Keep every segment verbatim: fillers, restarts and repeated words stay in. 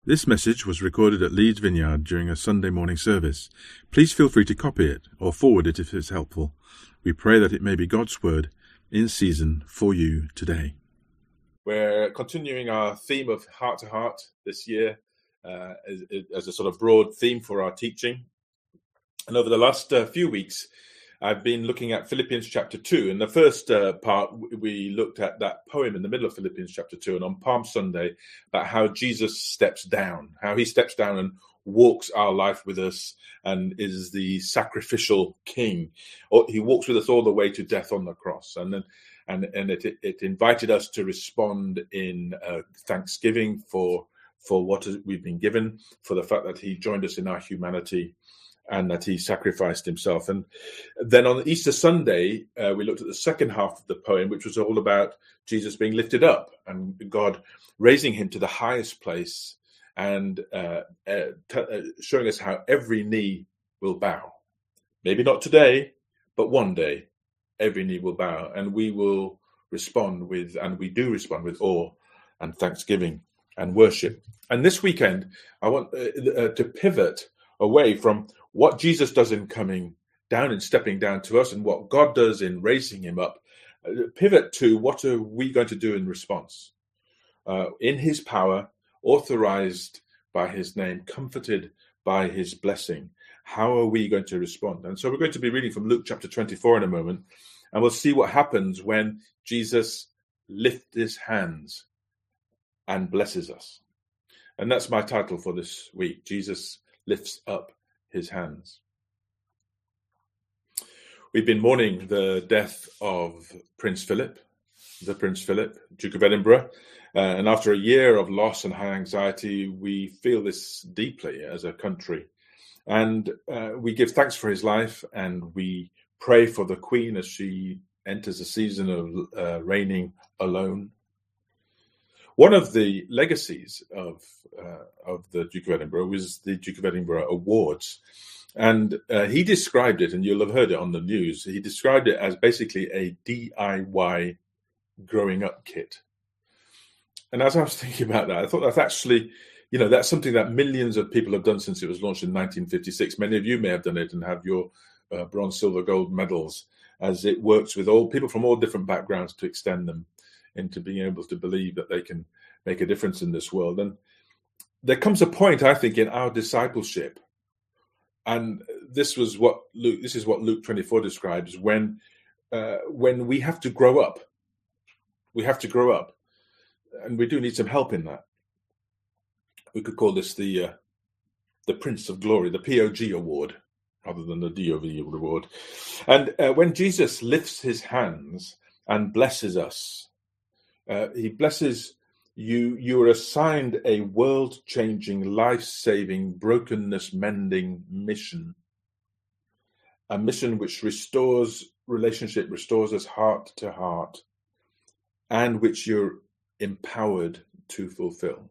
This message was recorded at Leeds Vineyard during a Sunday morning service. Please feel free to copy it or forward it if it's helpful. We pray that it may be God's word in season for you today. We're continuing our theme of heart to heart this year uh, as, as a sort of broad theme for our teaching. And over the last uh, few weeks, I've been looking at Philippians chapter two. In the first uh, part, we looked at that poem in the middle of Philippians chapter two, and on Palm Sunday, about how Jesus steps down, how he steps down and walks our life with us and is the sacrificial king. He walks with us all the way to death on the cross. And then, and, and it, it invited us to respond in uh, thanksgiving for, for what we've been given, for the fact that he joined us in our humanity, and that he sacrificed himself. And then on Easter Sunday, uh, we looked at the second half of the poem, which was all about Jesus being lifted up and God raising him to the highest place and uh, uh, t- uh, showing us how every knee will bow. Maybe not today, but one day every knee will bow, and we will respond with, and we do respond with awe and thanksgiving and worship. And this weekend, I want uh, uh, to pivot away from what Jesus does in coming down and stepping down to us and what God does in raising him up, uh, pivot to what are we going to do in response? Uh, in his power, authorized by his name, comforted by his blessing, how are we going to respond? And so we're going to be reading from Luke chapter twenty-four in a moment, and we'll see what happens when Jesus lifts his hands and blesses us. And that's my title for this week, Jesus lifts up his hands. We've been mourning the death of Prince Philip, the Prince Philip, Duke of Edinburgh. Uh, and after a year of loss and high anxiety, we feel this deeply as a country. And uh, we give thanks for his life, and we pray for the Queen as she enters a season of uh, reigning alone. One of the legacies of uh, of the Duke of Edinburgh was the Duke of Edinburgh Awards. And uh, he described it, and you'll have heard it on the news, he described it as basically a D I Y growing up kit. And as I was thinking about that, I thought that's actually, you know, that's something that millions of people have done since it was launched in nineteen fifty-six. Many of you may have done it and have your uh, bronze, silver, gold medals, as it works with all people from all different backgrounds to extend them into being able to believe that they can make a difference in this world. And there comes a point, I think, in our discipleship, and this was what Luke, this is what Luke twenty-four describes, when uh, when we have to grow up. We have to grow up, and we do need some help in that. We could call this the uh, the Prince of Glory, the P O G award, rather than the D O V award. And uh, when Jesus lifts his hands and blesses us, Uh, he blesses you. You are assigned a world-changing, life-saving, brokenness-mending mission. A mission which restores relationship, restores us heart to heart, and which you're empowered to fulfill.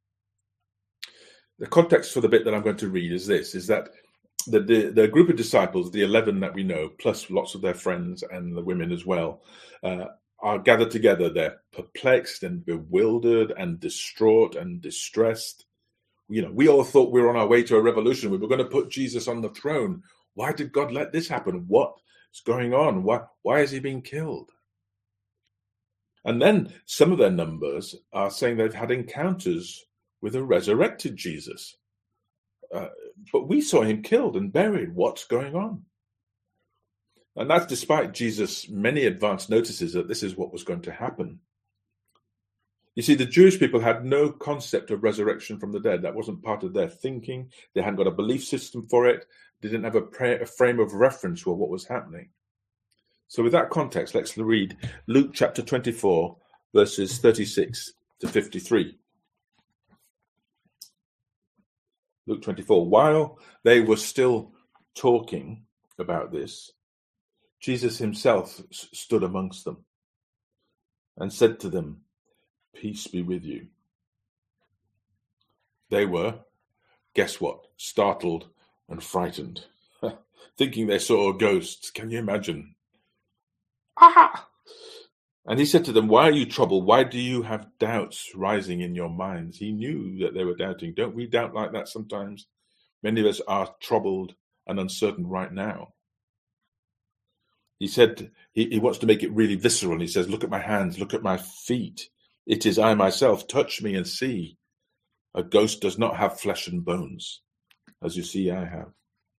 The context for the bit that I'm going to read is this, is that the, the, the group of disciples, the eleven that we know, plus lots of their friends and the women as well, uh, are gathered together. They're perplexed and bewildered and distraught and distressed. You know, we all thought we were on our way to a revolution. We were going to put Jesus on the throne. Why did God let this happen? What's going on? Why, why is he being killed? And then some of their numbers are saying they've had encounters with a resurrected Jesus. Uh, but we saw him killed and buried. What's going on? And that's despite Jesus' many advance notices that this is what was going to happen. You see, the Jewish people had no concept of resurrection from the dead. That wasn't part of their thinking. They hadn't got a belief system for it. They didn't have a, pra- a frame of reference for what was happening. So with that context, let's read Luke chapter twenty-four, verses thirty-six to fifty-three. Luke twenty-four. While they were still talking about this, Jesus himself stood amongst them and said to them, "Peace be with you." They were, guess what, startled and frightened, thinking they saw a ghost. Can you imagine? Ah! And he said to them, why are you troubled? Why do you have doubts rising in your minds? He knew that they were doubting. Don't we doubt like that sometimes? Many of us are troubled and uncertain right now. He said he, he wants to make it really visceral. He says, look at my hands, look at my feet. It is I myself. Touch me and see. A ghost does not have flesh and bones, as you see I have.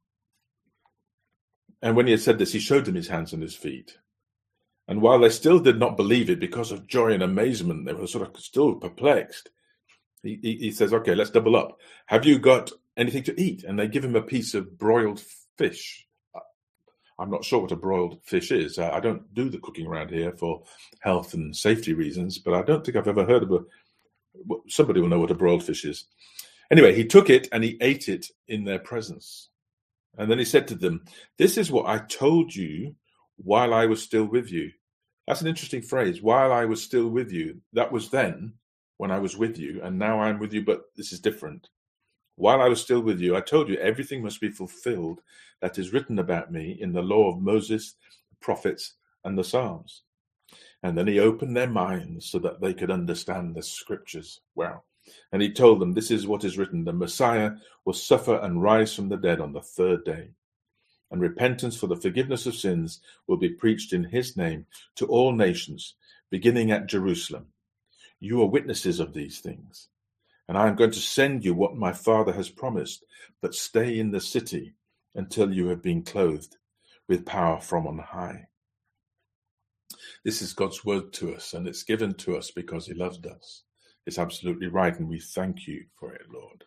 And when he had said this, he showed them his hands and his feet. And while they still did not believe it because of joy and amazement, they were sort of still perplexed. He, he, he says, okay, let's double up. Have you got anything to eat? And they give him a piece of broiled fish. I'm not sure what a broiled fish is. I don't do the cooking around here for health and safety reasons, but I don't think I've ever heard of a... Somebody will know what a broiled fish is. Anyway, he took it and he ate it in their presence. And then he said to them, this is what I told you while I was still with you. That's an interesting phrase. While I was still with you. That was then when I was with you, and now I'm with you, but this is different. While I was still with you, I told you everything must be fulfilled that is written about me in the law of Moses, the prophets, and the Psalms. And then he opened their minds so that they could understand the scriptures. Wow. And he told them, this is what is written. The Messiah will suffer and rise from the dead on the third day. And repentance for the forgiveness of sins will be preached in his name to all nations, beginning at Jerusalem. You are witnesses of these things. And I am going to send you what my Father has promised, but stay in the city until you have been clothed with power from on high. This is God's word to us, and it's given to us because he loved us. It's absolutely right, and we thank you for it, Lord.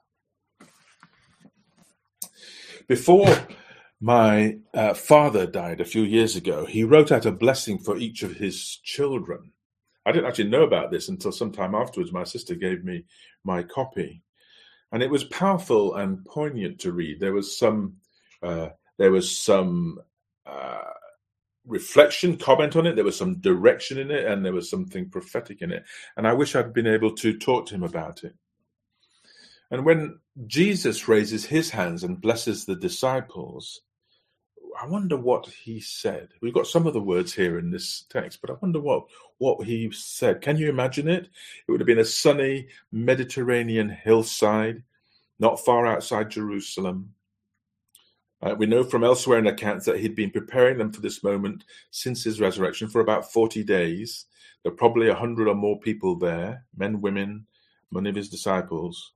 Before my uh, father died a few years ago, he wrote out a blessing for each of his children. I didn't actually know about this until some time afterwards. My sister gave me my copy, and it was powerful and poignant to read. There was some, uh, there was some uh, reflection, comment on it. There was some direction in it, and there was something prophetic in it. And I wish I'd been able to talk to him about it. And when Jesus raises his hands and blesses the disciples, I wonder what he said. We've got some of the words here in this text, but I wonder what, what he said. Can you imagine it? It would have been a sunny Mediterranean hillside, not far outside Jerusalem. Uh, we know from elsewhere in accounts that he'd been preparing them for this moment since his resurrection for about forty days. There were probably a hundred or more people there, men, women, many of his disciples.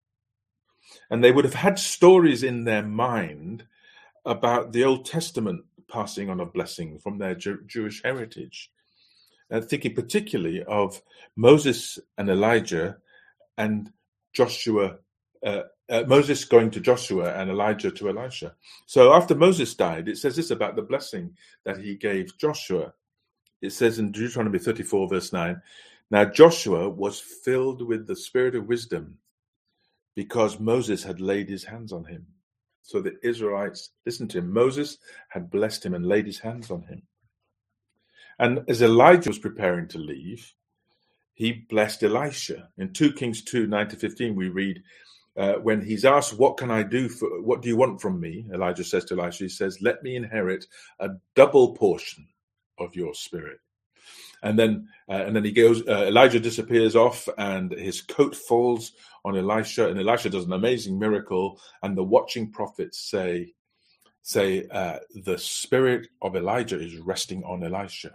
And they would have had stories in their mind about the Old Testament passing on a blessing from their Jew- Jewish heritage. And thinking particularly of Moses and Elijah and Joshua, uh, uh, Moses going to Joshua and Elijah to Elisha. So after Moses died, it says this about the blessing that he gave Joshua. It says in Deuteronomy thirty-four, verse nine, now Joshua was filled with the spirit of wisdom because Moses had laid his hands on him. So the Israelites listened to him. Moses had blessed him and laid his hands on him. And as Elijah was preparing to leave, he blessed Elisha. In two Kings two, nine to fifteen, we read, uh, when he's asked, what can I do for, what do you want from me? Elijah says to Elisha, he says, let me inherit a double portion of your spirit. And then, uh, and then he goes, uh, Elijah disappears off and his coat falls on Elisha, and Elisha does an amazing miracle. And the watching prophets say, say uh, the spirit of Elijah is resting on Elisha.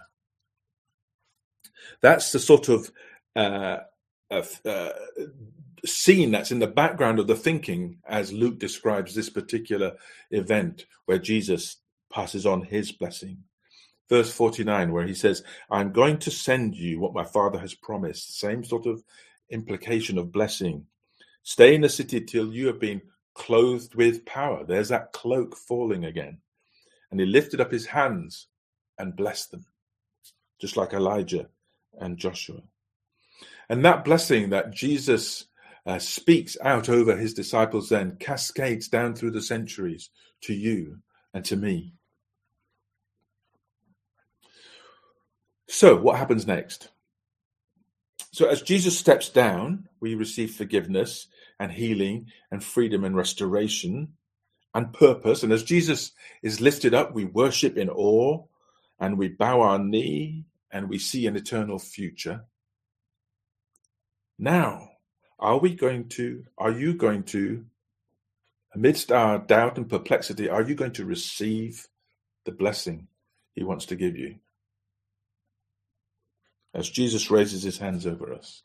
That's the sort of uh, of, uh, scene that's in the background of the thinking as Luke describes this particular event where Jesus passes on his blessing. Verse forty-nine, where he says, I'm going to send you what my Father has promised. Same sort of implication of blessing. Stay in the city till you have been clothed with power. There's that cloak falling again. And he lifted up his hands and blessed them, just like Elijah and Joshua. And that blessing that Jesus uh, speaks out over his disciples then cascades down through the centuries to you and to me. So what happens next? So as Jesus steps down, we receive forgiveness and healing and freedom and restoration and purpose. And as Jesus is lifted up, we worship in awe and we bow our knee and we see an eternal future. Now, are we going to, are you going to, amidst our doubt and perplexity, are you going to receive the blessing he wants to give you? As Jesus raises his hands over us.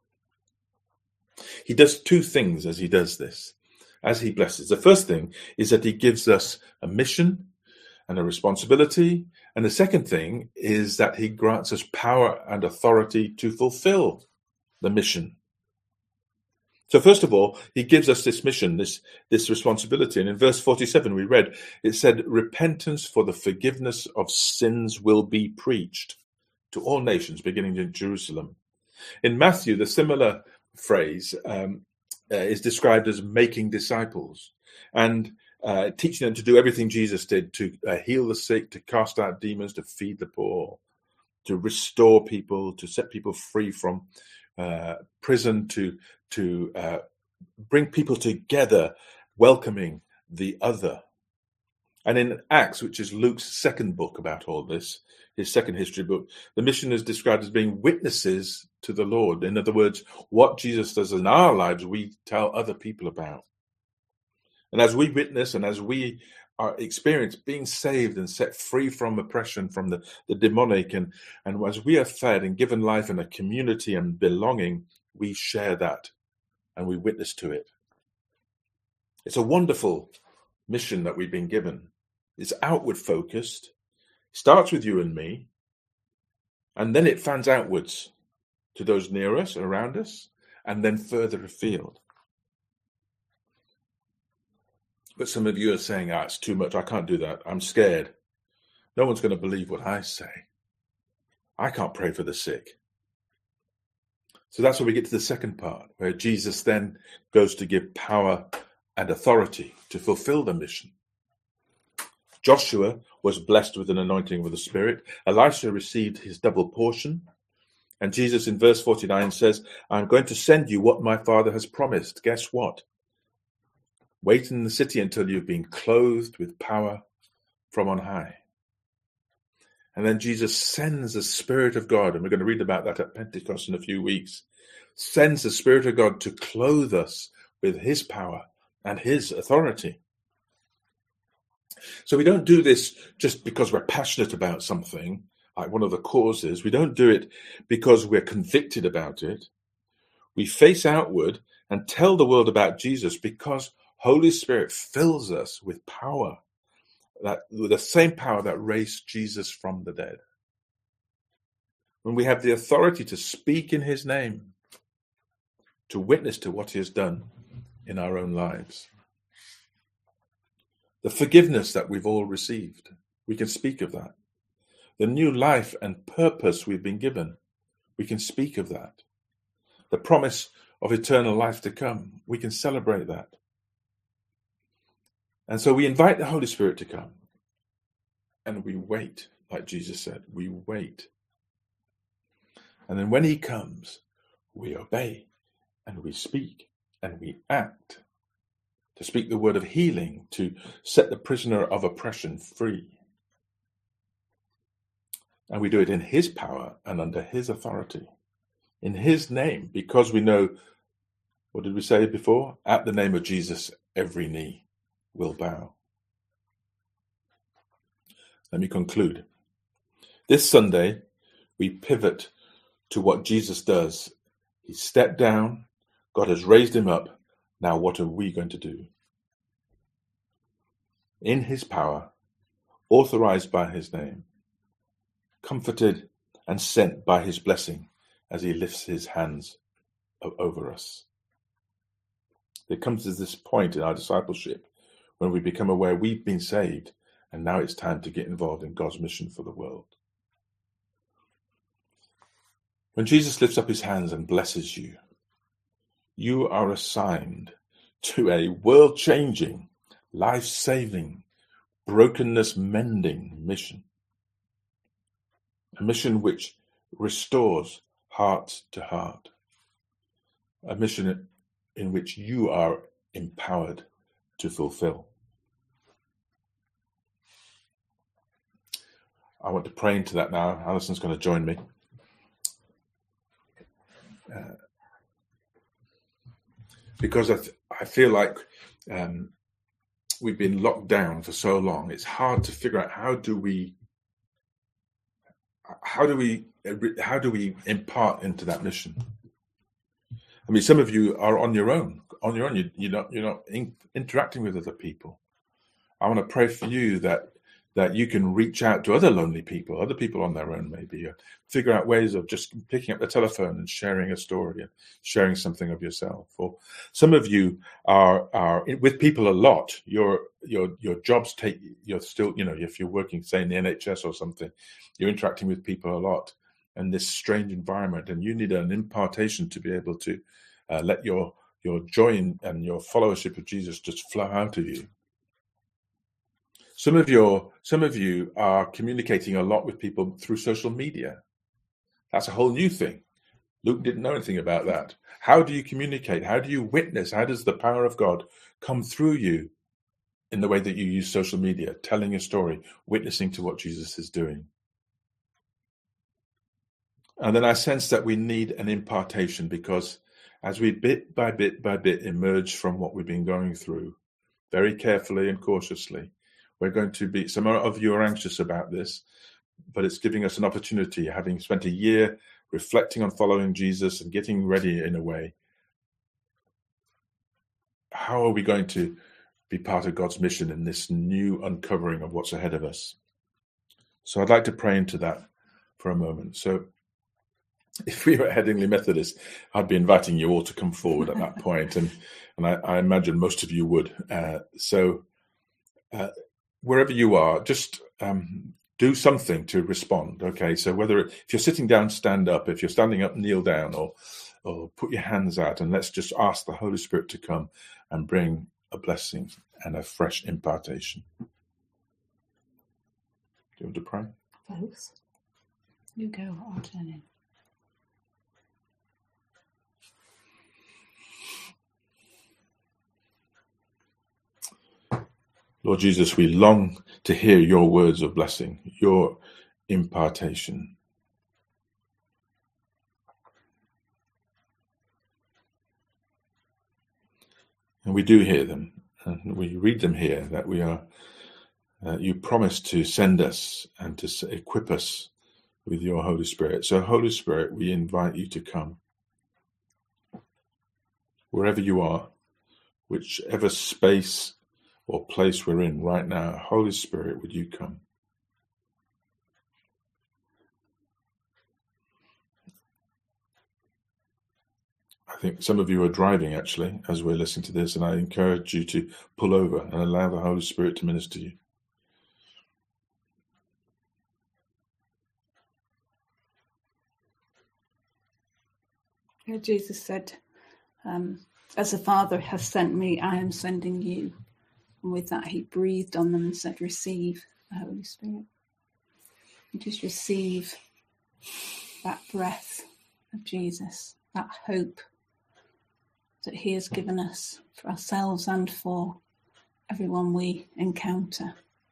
He does two things as he does this, as he blesses. The first thing is that he gives us a mission and a responsibility. And the second thing is that he grants us power and authority to fulfill the mission. So first of all, he gives us this mission, this, this responsibility. And in verse forty-seven, we read, it said, repentance for the forgiveness of sins will be preached to all nations, beginning in Jerusalem. In Matthew, the similar phrase um, uh, is described as making disciples and uh, teaching them to do everything Jesus did, to uh, heal the sick, to cast out demons, to feed the poor, to restore people, to set people free from uh, prison, to to uh, bring people together, welcoming the other. And in Acts, which is Luke's second book about all this, his second history book, the mission is described as being witnesses to the Lord. In other words, what Jesus does in our lives, we tell other people about. And as we witness and as we are experienced being saved and set free from oppression, from the, the demonic, and, and as we are fed and given life and a community and belonging, we share that and we witness to it. It's a wonderful mission that we've been given. It's outward focused, starts with you and me, and then it fans outwards to those near us, around us, and then further afield. But some of you are saying, ah, it's too much. I can't do that. I'm scared. No one's going to believe what I say. I can't pray for the sick. So that's where we get to the second part, where Jesus then goes to give power and authority to fulfill the mission. Joshua was blessed with an anointing with the Spirit. Elisha received his double portion. And Jesus in verse forty-nine says, I'm going to send you what my Father has promised. Guess what? Wait in the city until you've been clothed with power from on high. And then Jesus sends the Spirit of God, and we're going to read about that at Pentecost in a few weeks, sends the Spirit of God to clothe us with his power and his authority. So we don't do this just because we're passionate about something, like one of the causes. We don't do it because we're convicted about it. We face outward and tell the world about Jesus because Holy Spirit fills us with power, that with the same power that raised Jesus from the dead. When we have the authority to speak in his name, to witness to what he has done in our own lives. The forgiveness that we've all received, we can speak of that. The new life and purpose we've been given, we can speak of that. The promise of eternal life to come, we can celebrate that. And so we invite the Holy Spirit to come. And we wait, like Jesus said, we wait. And then when he comes, we obey and we speak and we act. To speak the word of healing, to set the prisoner of oppression free. And we do it in his power and under his authority. In his name, because we know, what did we say before? At the name of Jesus, every knee will bow. Let me conclude. This Sunday, we pivot to what Jesus does. He stepped down. God has raised him up. Now, what are we going to do? In his power, authorized by his name, comforted and sent by his blessing as he lifts his hands over us. There comes to this point in our discipleship when we become aware we've been saved and now it's time to get involved in God's mission for the world. When Jesus lifts up his hands and blesses you, you are assigned to a world-changing, life-saving, brokenness-mending mission. A mission which restores heart to heart. A mission in which you are empowered to fulfill. I want to pray into that now. Alison's going to join me. Uh, because I, th- I feel like um, we've been locked down for so long. It's hard to figure out how do we, how do we, how do we impart into that mission? I mean, some of you are on your own. On your own, you, you're not you're not in, interacting with other people. I want to pray for you that that you can reach out to other lonely people, other people on their own, maybe, or figure out ways of just picking up the telephone and sharing a story and sharing something of yourself. Or some of you are are with people a lot. Your your your jobs take you're still, you know, if you're working, say, in the N H S or something, you're interacting with people a lot in this strange environment, and you need an impartation to be able to uh, let your your joy in, and your followership of Jesus just flow out of you. Some of your, some of you are communicating a lot with people through social media. That's a whole new thing. Luke didn't know anything about that. How do you communicate? How do you witness? How does the power of God come through you in the way that you use social media, telling a story, witnessing to what Jesus is doing? And then I sense that we need an impartation, because as we bit by bit by bit emerge from what we've been going through, very carefully and cautiously, we're going to be, some of you are anxious about this, but it's giving us an opportunity, having spent a year reflecting on following Jesus and getting ready in a way. How are we going to be part of God's mission in this new uncovering of what's ahead of us? So I'd like to pray into that for a moment. So if we were at Headingley Methodist, I'd be inviting you all to come forward at that point, and and I, I imagine most of you would. Uh, so uh, wherever you are, just um, do something to respond. Okay, so whether if you're sitting down, stand up. If you're standing up, kneel down, or or put your hands out, and let's just ask the Holy Spirit to come and bring a blessing and a fresh impartation. Do you want to pray? Both. You go, I'll turn in. Lord Jesus, we long to hear your words of blessing, your impartation. And we do hear them, and we read them here, that we are, uh, you promise to send us and to equip us with your Holy Spirit. So, Holy Spirit, we invite you to come. Wherever you are, whichever space or place we're in right now, Holy Spirit, would you come? I think some of you are driving, actually, as we're listening to this, and I encourage you to pull over and allow the Holy Spirit to minister to you. Yeah, Jesus said, um, as the Father has sent me, I am sending you. And with that, he breathed on them and said, receive the Holy Spirit. And just receive that breath of Jesus, that hope that he has given us for ourselves and for everyone we encounter.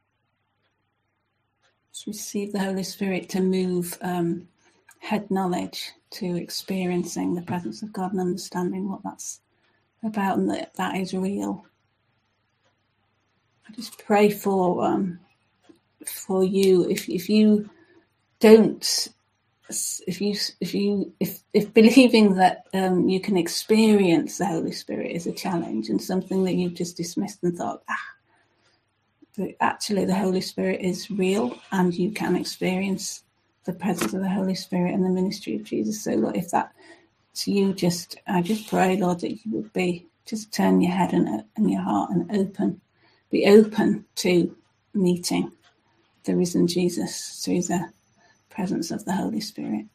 Just receive the Holy Spirit to move um, head knowledge to experiencing the presence of God and understanding what that's about, and that that is real. I just pray for um, for you. If if you don't, if you if you if if believing that um, you can experience the Holy Spirit is a challenge and something that you've just dismissed and thought, ah, but actually the Holy Spirit is real, and you can experience the presence of the Holy Spirit and the ministry of Jesus. So, Lord, if that's you, just I just pray, Lord, that you would be just turn your head and, and your heart and open. Be open to meeting the risen Jesus through the presence of the Holy Spirit.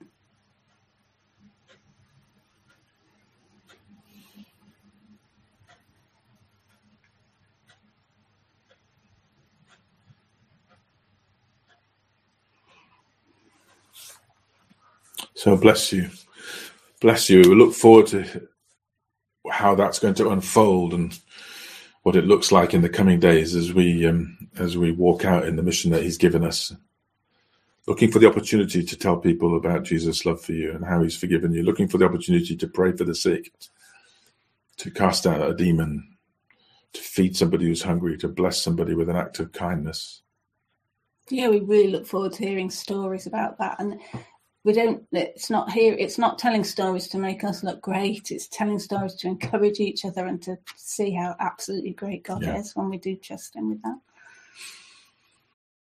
So bless you. Bless you. We look forward to how that's going to unfold and what it looks like in the coming days as we um, as we walk out in the mission that he's given us. looking for the opportunity to tell people about Jesus' love for you and how he's forgiven you, looking for the opportunity to pray for the sick, to cast out a demon, to feed somebody who's hungry, to bless somebody with an act of kindness. Yeah, we really look forward to hearing stories about that. And we don't, it's not here, it's not telling stories to make us look great. It's telling stories to encourage each other and to see how absolutely great God Yeah. is when we do trust him with that.